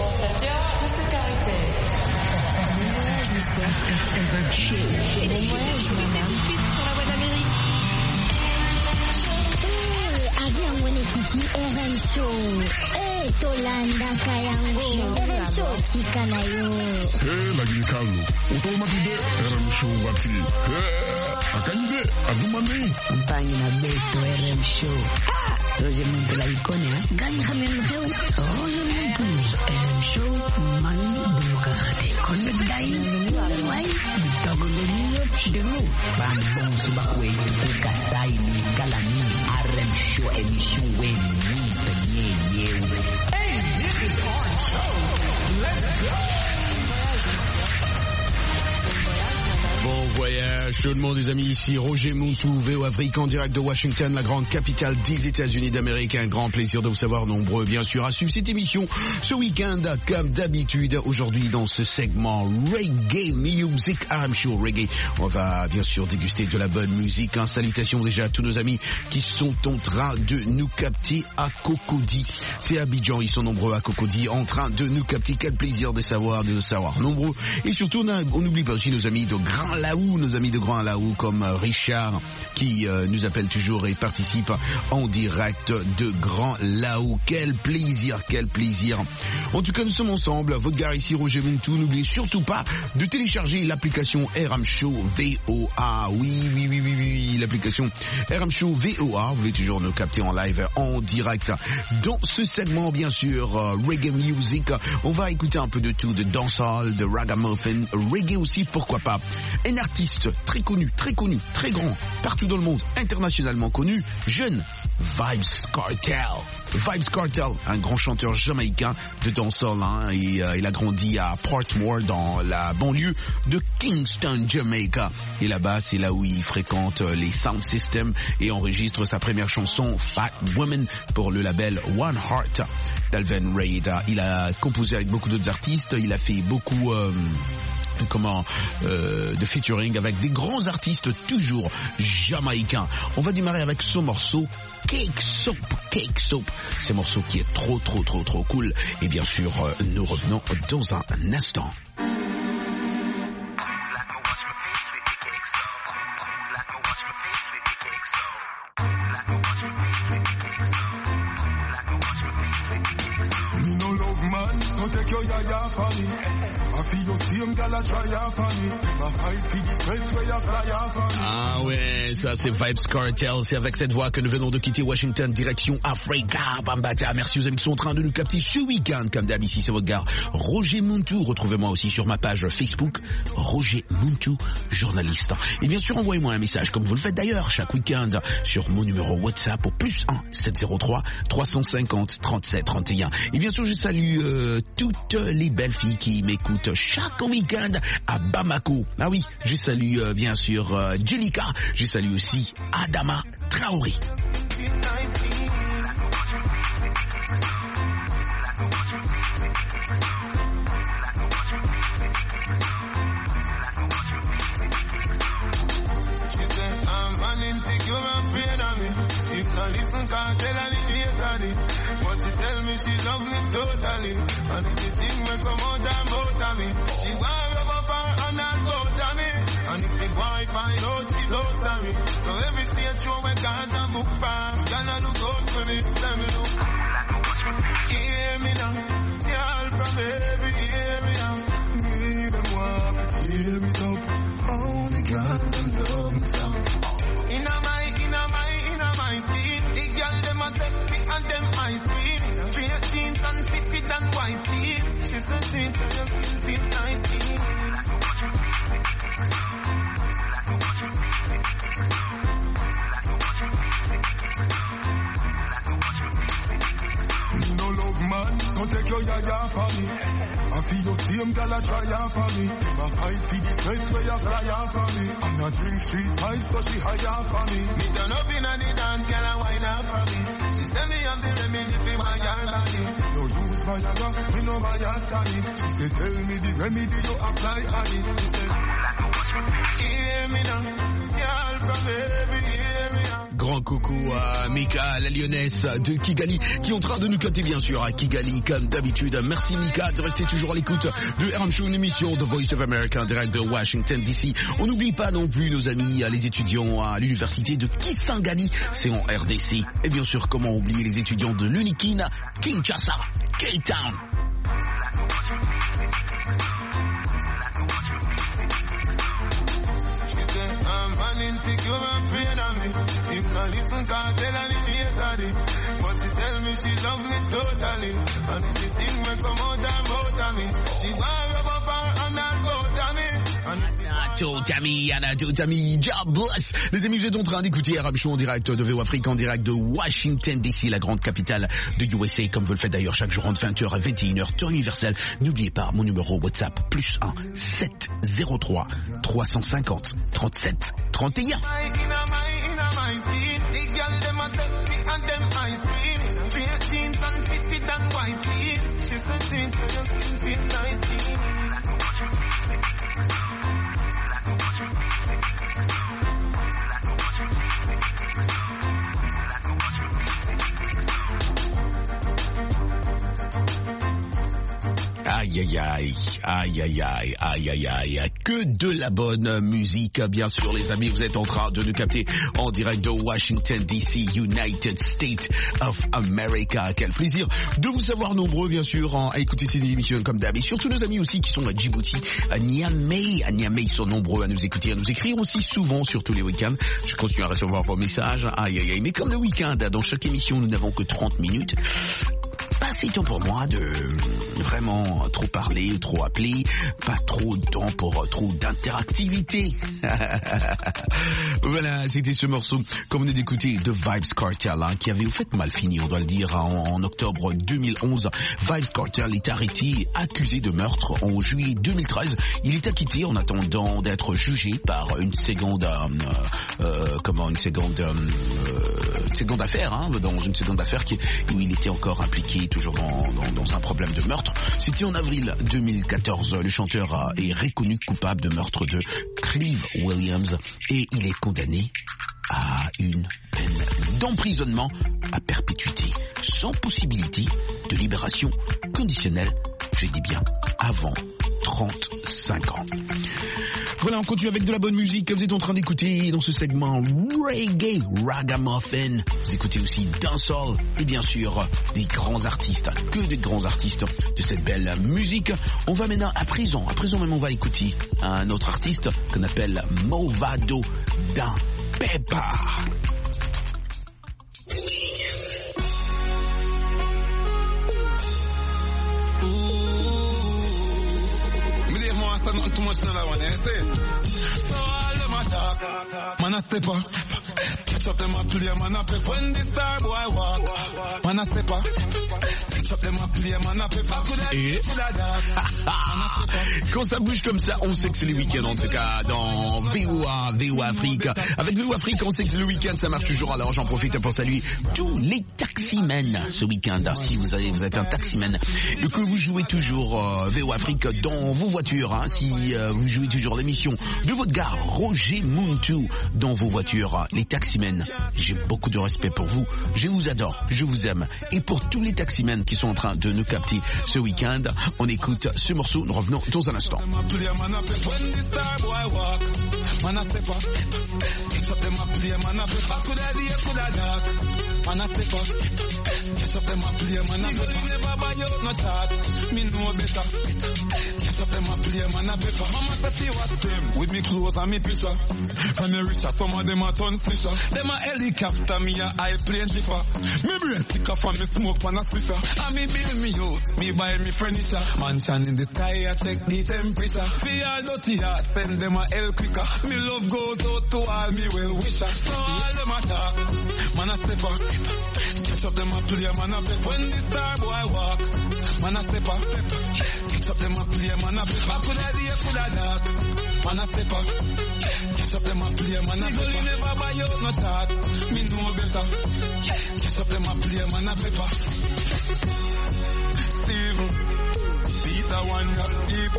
RM Show. Tolanda kayango. RM Show tika na yo. Lagi kalu. Otomatis RM Show wati. Akande agumane. Mpangi na beto RM Show. Roger Muntu la ikonia. Gani kami mkeo. Roger Muntu. RM Show mani bumukakate. Konde dai. Wai. Bitago goniyo chidemu. Bambong subakwe. Kasai ni kalani. RM Show emission when hey, this is our show. Let's go. Bon voyage tout le monde les amis, ici Roger Muntu, VO Afrique en direct de Washington, la grande capitale des États-Unis d'Amérique. Un grand plaisir de vous savoir nombreux bien sûr à suivre cette émission ce week-end comme d'habitude. Aujourd'hui dans ce segment Reggae Music, RM Show Reggae, on va bien sûr déguster de la bonne musique. Salutations déjà à tous nos amis qui sont en train de nous capter à Cocody. C'est Abidjan, ils sont nombreux à Cocody en train de nous capter. Quel plaisir de savoir nombreux. Et surtout on n'oublie pas aussi nos amis de Grand Laou, nos amis de Grand Laou comme Richard qui nous appelle toujours et participe en direct de Grand Laou. Quel plaisir. En tout cas, nous sommes ensemble. Votre gars ici, Roger Muntu. N'oubliez surtout pas de télécharger l'application RM Show VOA. Oui, l'application RM Show VOA. Vous voulez toujours nous capter en live, en direct. Dans ce segment, bien sûr, Reggae Music, on va écouter un peu de tout, de dancehall, de ragamuffin, reggae aussi, pourquoi pas. Un artiste très connu, très grand, partout dans le monde, internationalement connu, jeune, Vybz Kartel, un grand chanteur jamaïcain de dancehall, et il a grandi à Portmore dans la banlieue de Kingston, Jamaica. Et là-bas, c'est là où il fréquente les sound systems et enregistre sa première chanson, Fat Woman, pour le label One Heart d'Alvin Reid. Il a composé avec beaucoup d'autres artistes, il a fait beaucoup de featuring avec des grands artistes toujours jamaïcains. On va démarrer avec ce morceau Cake Soap. C'est un morceau qui est trop cool. Et bien sûr, nous revenons dans un instant. Ah ouais, ça c'est Vybz Kartel. C'est avec cette voix que nous venons de quitter Washington, direction Africa. Bambata, merci aux amis qui sont en train de nous capter ce week-end. Comme d'habitude, c'est votre gars Roger Muntu. Retrouvez-moi aussi sur ma page Facebook, Roger Muntu, journaliste. Et bien sûr, envoyez-moi un message, comme vous le faites d'ailleurs chaque week-end, sur mon numéro WhatsApp au +1 703 350 37 31. Et bien sûr, je salue toutes les belles filles qui m'écoutent chaque week-end à Bamako. Ah oui, je salue bien sûr Jelika, je salue aussi Adama Traoré. Listen, can't tell her the hate on it. But she tell me she love me totally. And if the thing may come out and both of me, she want rub up her hand and both of me. And if the boy find out she loves of me, so every stage show we got a book for. Gonna look out for me, let me look. Hear me now, y'all from every area. Me them walk, hear it up. Only God them love me so. In my skin, the girl them a set me and them ice cream. Straight jeans and fitted and white teeth. She said sweet for your skin feel nice skin. Me no love man, so take your yaya for me. I feel your same girl a try for me. I fight for the sweat where you fly for me. I'm not drink street fight so she hire for me. Me turn up in the dance, girl a wine up for me. She say me have the remedy for my girl body. No use Viagra, me no buy a study. She say tell me the remedy you apply on it. She say, hear me now, girl from every area. coucou à Mika, la lyonnaise de Kigali, qui est en train de nous capter bien sûr à Kigali comme d'habitude. Merci Mika de rester toujours à l'écoute de RM Show, une émission de Voice of America en direct de Washington DC. On n'oublie pas non plus nos amis, les étudiants à l'université de Kisangani, c'est en RDC. Et bien sûr, comment oublier les étudiants de l'Unikina, Kinshasa, K-Town. Insecure and afraid of me. If not listen, can't tell her me hate. But she tell me she love me totally. And if the thing may come out and bout of me, she want rub up her and not bout of me. Anna Totami, job bless. Les amis, vous êtes en train d'écouter RM Show en direct de VO Afrique, en direct de Washington DC, la grande capitale de USA, comme vous le faites d'ailleurs chaque jour entre 20h à 21h, temps universel. N'oubliez pas mon numéro WhatsApp, +1 703 350 37 31. Aïe aïe aïe, aïe aïe aïe, aïe aïe aïe, que de la bonne musique, bien sûr les amis, vous êtes en train de nous capter en direct de Washington DC, United States of America. Quel plaisir de vous savoir nombreux bien sûr à écouter cette émission comme d'hab, et surtout nos amis aussi qui sont à Djibouti, à Niamey, ils sont nombreux à nous écouter, à nous écrire aussi souvent, surtout les week-ends. Je continue à recevoir vos messages, aïe aïe aïe, mais comme le week-end, dans chaque émission nous n'avons que 30 minutes. Pas assez de temps pour moi de vraiment trop parler, trop appeler, pas trop de temps pour trop d'interactivité. Voilà, c'était ce morceau qu'on venait d'écouter de Vybz Kartel, qui avait au fait mal fini, on doit le dire, en octobre 2011. Vybz Kartel est arrêté, accusé de meurtre en juillet 2013. Il est acquitté en attendant d'être jugé par une seconde affaire, dans une seconde affaire où il était encore impliqué toujours dans un problème de meurtre. C'était en avril 2014. Le chanteur est reconnu coupable de meurtre de Clive Williams et il est condamné à une peine d'emprisonnement à perpétuité, sans possibilité de libération conditionnelle, je dis bien avant 35 ans. Voilà, on continue avec de la bonne musique que vous êtes en train d'écouter dans ce segment Reggae Ragamuffin. Vous écoutez aussi Dancehall et bien sûr des grands artistes, que des grands artistes de cette belle musique. On va maintenant à présent même on va écouter un autre artiste qu'on appelle Movado da Pepa. Not too much in that one, you see? So all them attack, man a step up, catch up them a play, man a pep. When the star boy walk, man a step up, catch up them a play, man a pep. Quand ça bouge comme ça, on sait que c'est le week-end en tout cas dans VOA Afrique. Avec VOA Afrique, on sait que le week-end ça marche toujours. Alors j'en profite pour saluer tous les taximens ce week-end. Si vous êtes un taximan et que vous jouez toujours VOA Afrique dans vos voitures, si vous jouez toujours l'émission de votre gars Roger Muntu dans vos voitures, les taximens, j'ai beaucoup de respect pour vous, je vous adore, je vous aime. Et pour tous les taximens qui sont en train de nous capter ce week-end, on écoute ce morceau, nous revenons dans un instant. With me clothes and me picture, from me richer, some of them a ton snitcher. Them a helicopter, me a airplane jipper. Me brain pick up from me smoke pan a splitter. And me build me house, me buy me furniture. Mansion in the sky, I check the temperature. Feel all dirty heart, send them a hell quicker. Me love goes out to all me well wisher. So all them attack, man a step up. Catch up them a play, man a pep. When the star boy walk, man a step up. Catch up them a play, man a pep. Coulda day, coulda dark, man a step up. Catch up them a play, man a pep. People never buy out no chart, me know better. Catch up them a play, man a pepper. Steven, Peter one rap deep.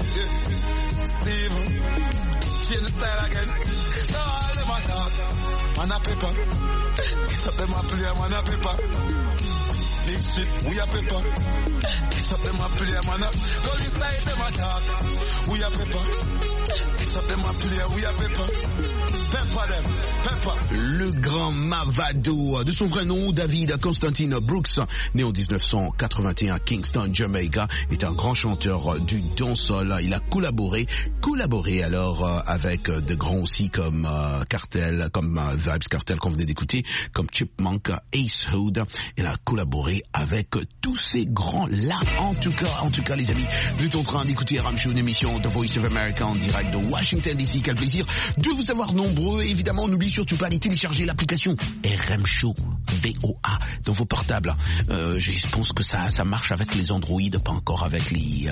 Steven, change the style again. So all them a talk. man a pepper. Kiss up them a player, man a pepper. Big shit, we a pepper. Kiss up them a player, man a. Go inside them a talk. We a pepper. Kiss up them a player, we a pepper. Pepper them, pepper. Le grand Mavado, de son vrai nom, David Constantine Brooks, né en 1981 à Kingston, Jamaica, est un grand chanteur du dancehall. Il a collaboré alors avec de grands aussi comme Cartel, comme Vybz Kartel qu'on venait d'écouter, comme Chipmunk, Ace Hood. Il a collaboré avec tous ces grands-là. En tout cas, les amis, vous êtes en train d'écouter RM Show, une émission The Voice of America en direct de Washington DC. Quel plaisir de vous avoir nombreux. Et évidemment, n'oubliez surtout pas de télécharger l'application RM Show VOA dans vos portables. Je pense que ça marche avec les Android, pas encore avec les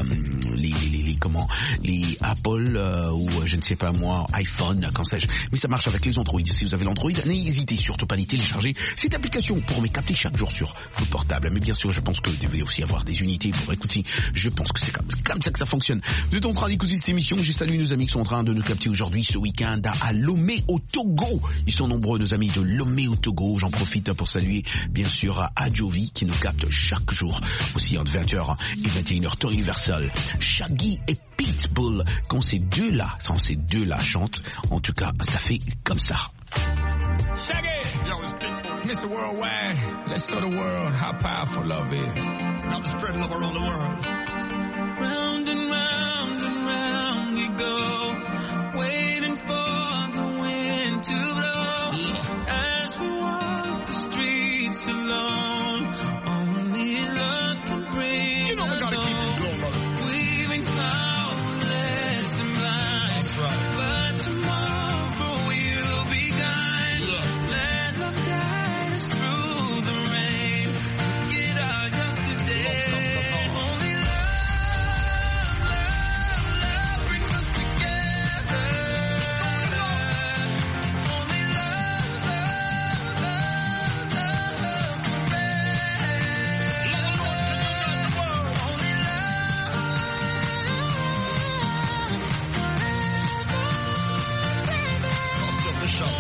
Apple ou je ne sais pas moi, iPhone, quand sais-je. Mais ça marche avec les Android. Si vous avez l'Android, n'hésitez surtout pas à télécharger cette application pour me capter chaque jour sur vos portables. Mais bien sûr, je pense que vous devez aussi avoir des unités pour écouter. Je pense que c'est comme ça que ça fonctionne. Vous êtes en train d'écouter cette émission. J'ai salué nos amis qui sont en train de nous capter aujourd'hui ce week-end à Lomé au Togo. Ils sont nombreux, nos amis de Lomé au Togo. J'en profite pour saluer bien sûr à Adjovi qui nous capte chaque jour aussi entre 20h et 21h temps universel. Shaggy et Pitbull, quand ces deux-là chantent, en tout cas, ça fait comme ça. Shaggy! Yo, it's Pitbull. Mr. Worldwide, let's show the world how powerful love is. I'm spreading love around the world. Round and round and round we go, waiting for the wind to blow. As we walk the streets alone, only love can bring You know we gotta keep it glow, brother. We've been powerless and blind. That's right. But tomorrow you'll be gone. Let love guide us through the rain. Get out yesterday. Only love brings us together. Only love, only Let's the show.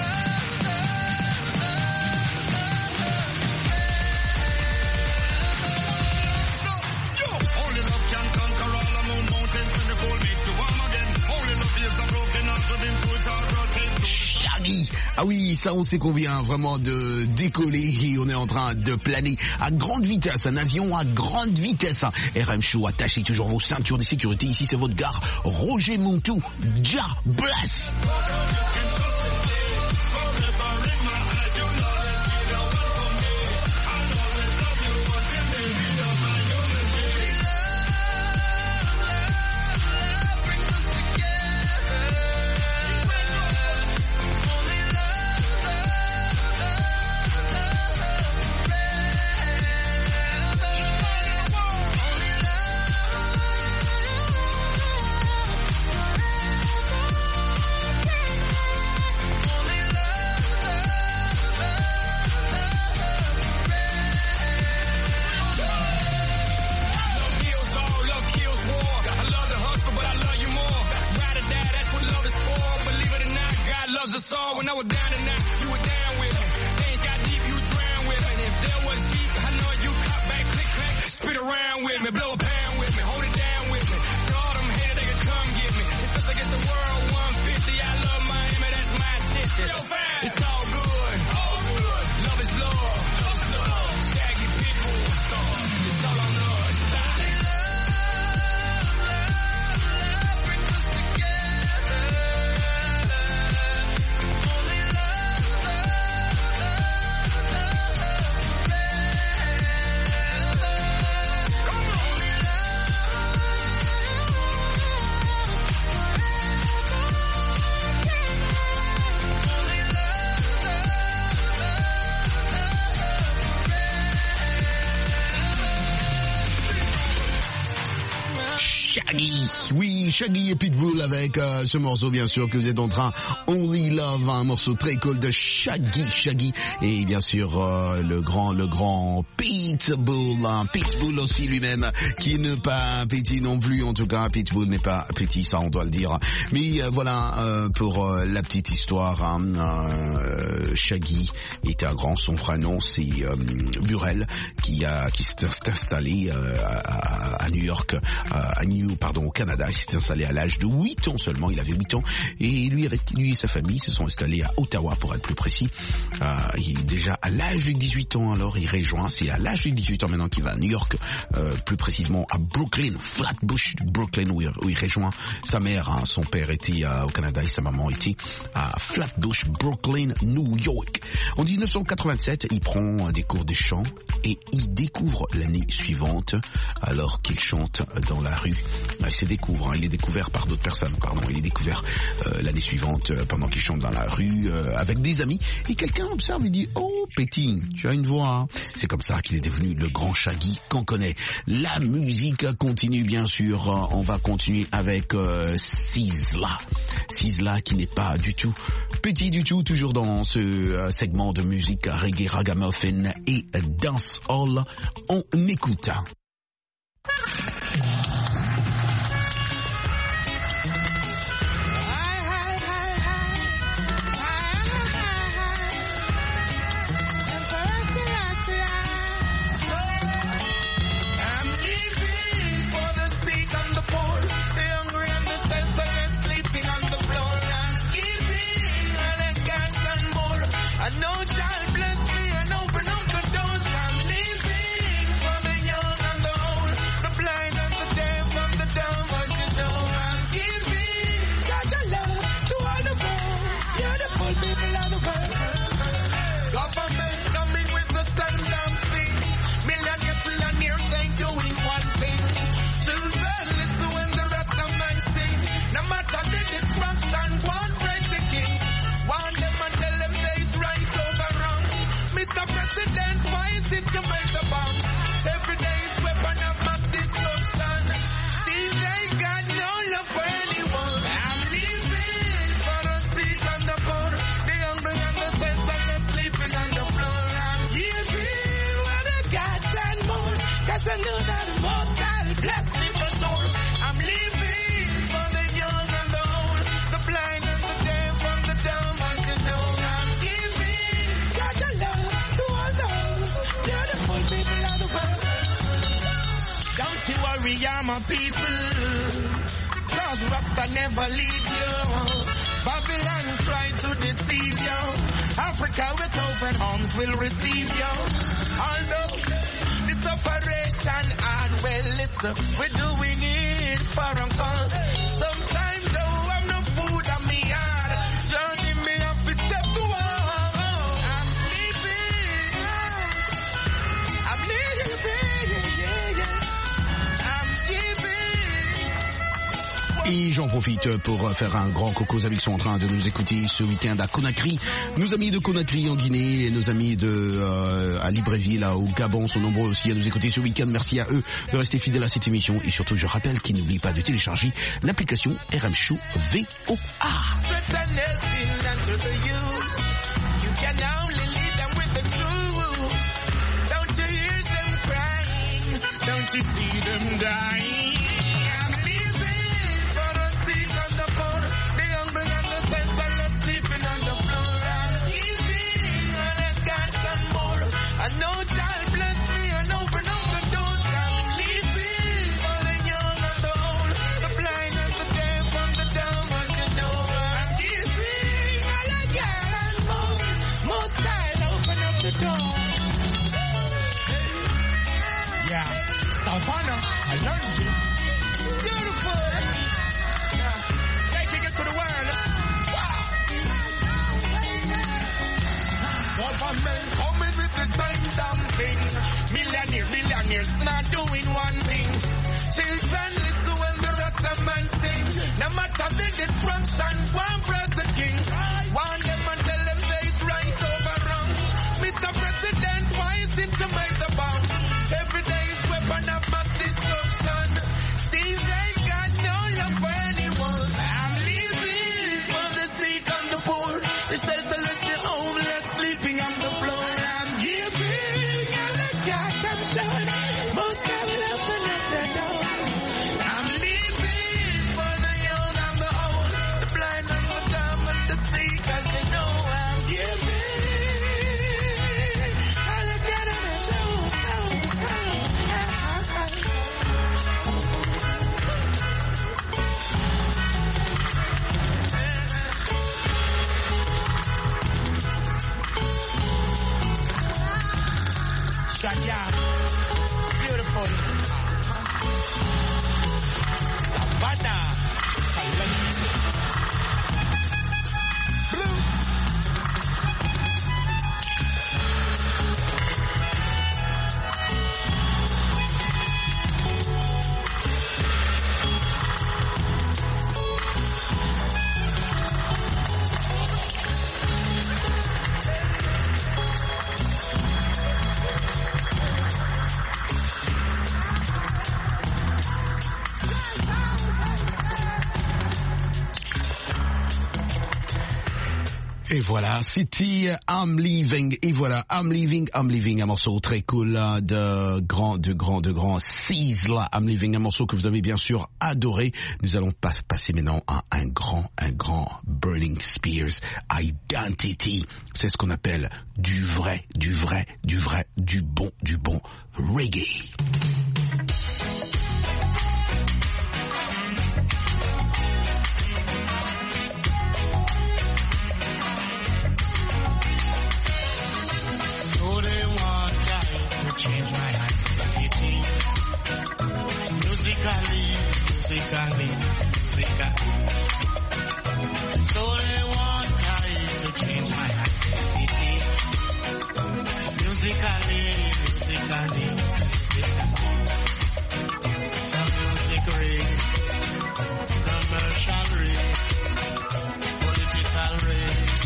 Only love can conquer all the mountains when the cold makes you warm again. Only love is a broken heart within through it all rotates. Shaggy. Ah oui, ça on sait qu'on vient vraiment de décoller et on est en train de planer à grande vitesse, un avion à grande vitesse. RM Show, attachez toujours vos ceintures de sécurité. Ici c'est votre gare, Roger Montou, Ja Bless. Loves us all. When I was down and out, you were down with me. Things got deep, you drowned with me. And if there was heat, I know you caught back, click, clack, spit around with me, blow a pound with me, hold it down with me. To all them haters, they can come get me. It's just like it's the world 150. I love Miami, that's my city. It's all good. Love is love. Shaggy Pitbull. It's all on us. Brings us together. Only love. Oui, Shaggy et Pitbull avec ce morceau bien sûr que vous êtes en train, Only Love, un morceau très cool de Shaggy et bien sûr le grand Pitbull aussi lui-même qui n'est pas petit non plus, en tout cas Pitbull n'est pas petit, ça on doit le dire. Mais voilà pour la petite histoire, Shaggy était un grand, son vrai nom c'est Burrell qui s'est installé à New York, au Canada. Il s'est installé à l'âge de 8 ans seulement, il avait 8 ans, et lui et sa famille se sont installés à Ottawa pour être plus précis. Il est déjà à l'âge de 18 ans, alors il rejoint, c'est à l'âge de 18 ans maintenant qu'il va à New York, plus précisément à Brooklyn, Flatbush, Brooklyn, où il rejoint sa mère, hein. Son père était au Canada et sa maman était à Flatbush, Brooklyn, New York. En 1987, il prend des cours de chant et il découvre l'année suivante, alors qu'il chante dans la rue. Il est découvert par d'autres personnes, il est découvert l'année suivante pendant qu'il chante dans la rue avec des amis, et quelqu'un observe et dit « Oh, Petit, tu as une voix, hein ?» C'est comme ça qu'il est devenu le grand Shaggy qu'on connaît. La musique continue bien sûr, on va continuer avec Sizzla qui n'est pas du tout petit du tout, toujours dans ce segment de musique reggae, ragamuffin et dancehall. On écoute. My people, cause Rasta never leave you. Babylon try to deceive you. Africa with open arms will receive you. Although this operation hard, well listen, we're doing it for a cause. Sometimes though I'm no food on me heart, journey me have to step to walk. I'm leaving, yeah. Et j'en profite pour faire un grand coucou aux amis qui sont en train de nous écouter ce week-end à Conakry. Nos amis de Conakry en Guinée et nos amis à Libreville, au Gabon sont nombreux aussi à nous écouter ce week-end. Merci à eux de rester fidèles à cette émission. Et surtout, je rappelle qu'ils n'oublient pas de télécharger l'application RM Show VOA. Don't you see them dying? I know God bless me and open up the doors. I'm leaving for the young and the old, the blind and the deaf and the dumb, as you know. I'm giving all I got and more. Most I'll open up the doors. Yeah, Savannah, I learned you. Beautiful. Yeah, taking it to the world. Wow. Government coming with the same damn thing. Millionaires not doing one thing. Children listen when the rest of man sing. No matter the destruction, one press the king. Warn them and tell them there is right over wrong. Mr. President, why is it to make the bounce? Every day is weapon of mass destruction. See, they got no The shelterless, the homeless, sleeping on the floor. I'm giving all I got, I'm short. Most I will open up the doors. I'm leaving for the young and the old, the blind and the dumb and the sick, 'cause they know I'm giving all I got, I'm short. Yeah, it's beautiful. Savannah, Kalenti, Blue. Et voilà, c'était I'm Leaving. Et voilà, I'm Leaving, un morceau très cool de grand Sizzla. I'm Leaving, un morceau que vous avez bien sûr adoré. Nous allons passer maintenant à un grand Burning Spears, Identity. C'est ce qu'on appelle du bon reggae. Change my identity. Musically. So they want time to change my identity. Musically. Some music rings, commercial rings, political rings.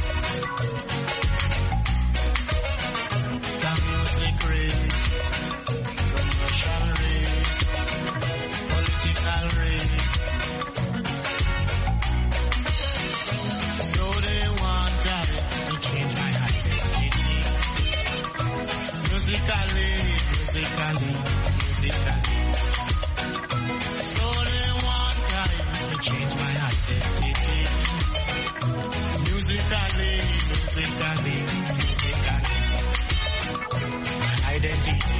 Some music rings, commercial rings, political rings. So they want I to change my identity. Musically. So they want I to change my identity. Musically. Identity.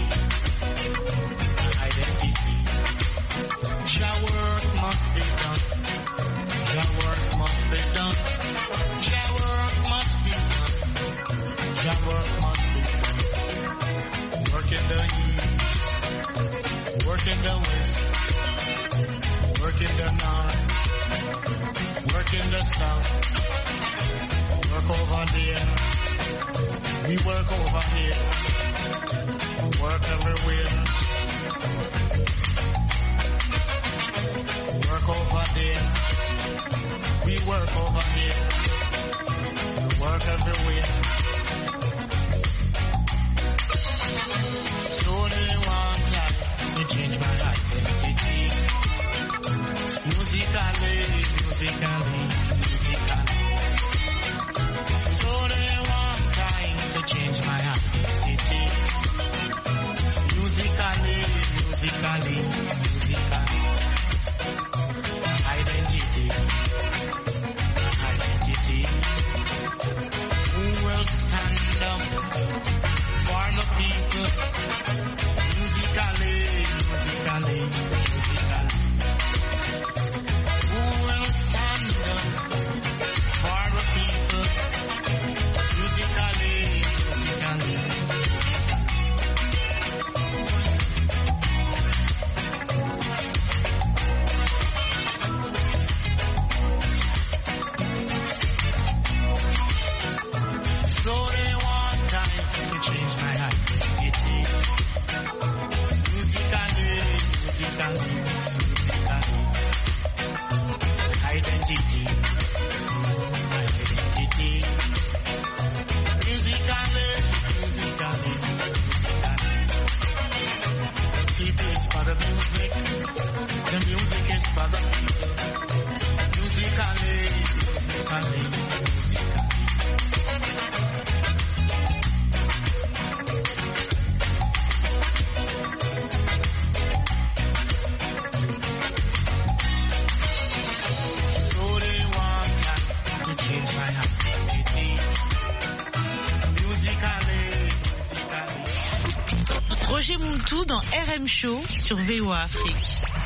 Your work must be done. Your work must be done. Your work must be done. Your work must be done. Work in the east, work in the west, work in the north, work in the south, work over there. We work over here. Work everywhere. Work over there. We work over here. Work everywhere. So they want to change my identity. Musically. So they want time to change my identity. Musically. Identity. Who will stand up for the people? Musically. Who will stand up for the people? Musically. Roger Montou dans RM Show sur VOA Afrique.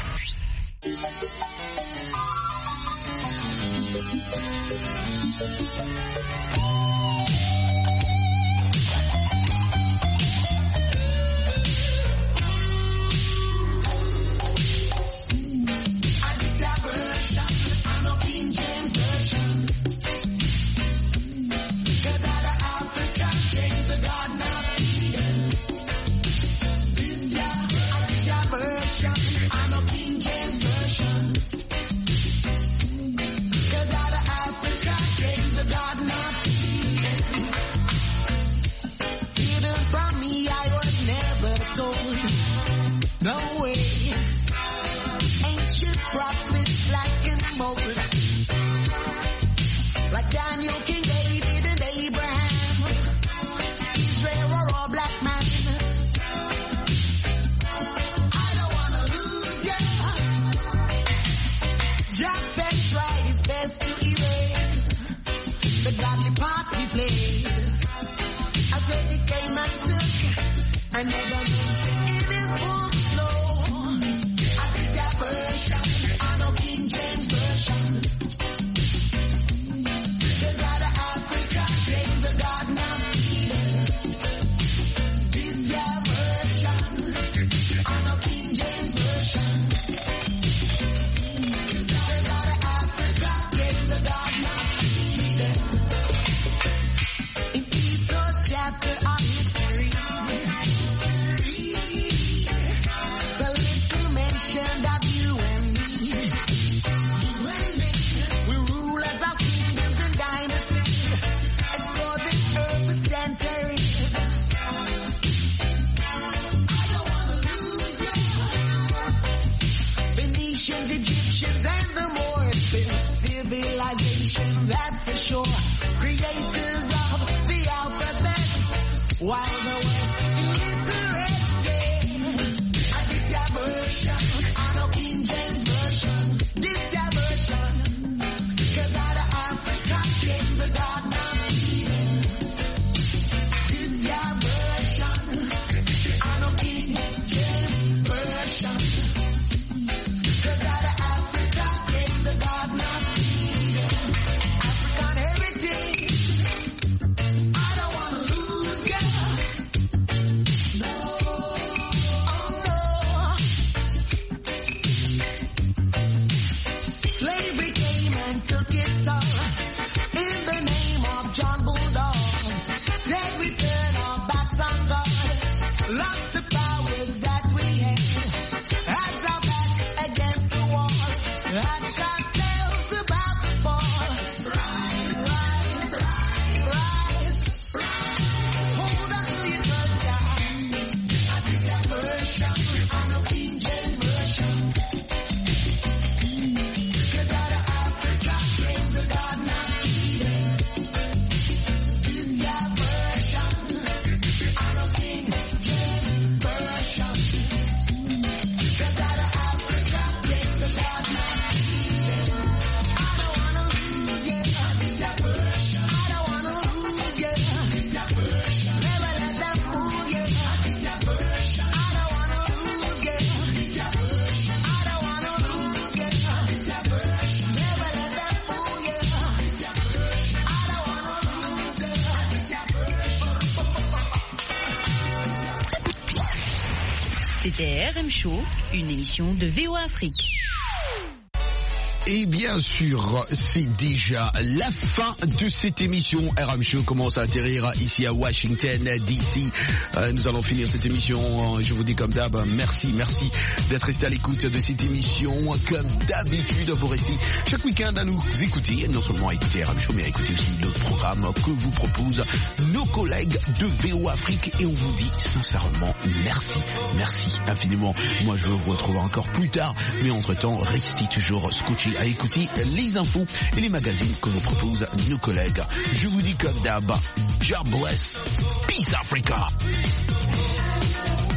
C'était RM Show, une émission de VOA Afrique. Et bien sûr, c'est déjà la fin de cette émission. RM Show commence à atterrir ici à Washington, D.C. Nous allons finir cette émission. Je vous dis comme d'hab, merci d'être resté à l'écoute de cette émission. Comme d'habitude, vous restez chaque week-end à nous écouter. Non seulement à écouter RM Show, mais à écouter aussi d'autres programmes que vous proposent nos collègues de VOA Afrique. Et on vous dit sincèrement merci infiniment. Moi, je vous retrouve encore plus tard. Mais entre-temps, restez toujours scotchés à écouter les infos et les magazines que nous proposent nos collègues. Je vous dis comme d'hab, God bless, peace Africa.